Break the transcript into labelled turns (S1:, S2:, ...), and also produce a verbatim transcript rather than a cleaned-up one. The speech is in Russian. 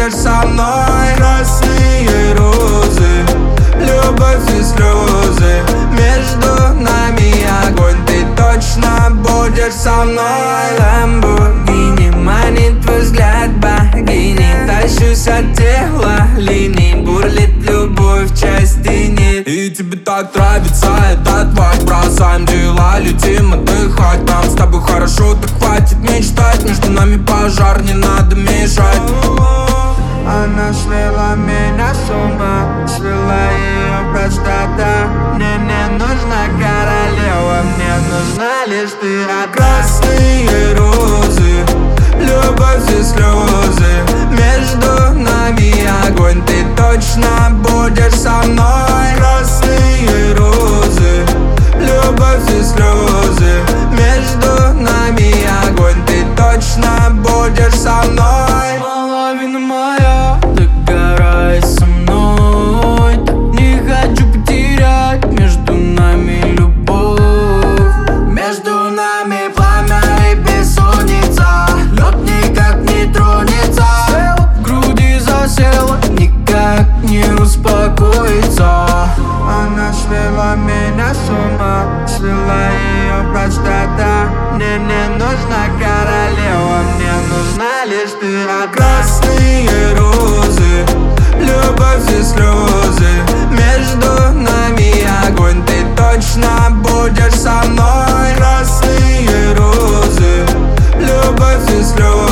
S1: будешь со мной. Красные розы, любовь и слезы, между нами огонь, ты точно будешь со мной. Lamborghini манит твой взгляд богини, тащусь от тела линий, бурлит любовь, части нет. И тебе так нравится этот вайб, бросаем дела, летим отдыхать. Нам с тобой хорошо, так хватит мечтать, между нами пожар, не надо мешать. Она свела меня с ума, свела ее простота. Мне не нужна королева, мне нужна лишь ты. А красные розы, любовь и слезы, между нами огонь, ты точно будешь со мной. Красные розы, любовь и слезы, между нами огонь, ты точно будешь со мной. Половина моя, догорай со мной, так не хочу потерять между нами любовь. Между нами пламя и бессонница, лед никак не тронется. Села в груди, засела, никак не успокоится. Она свела меня с ума, свела ее простота. Мне не нужна королева, мне нужна лишь ты. А красные розы, любовь и слезы, между нами огонь, ты точно будешь со мной. Красные розы, любовь и слезы.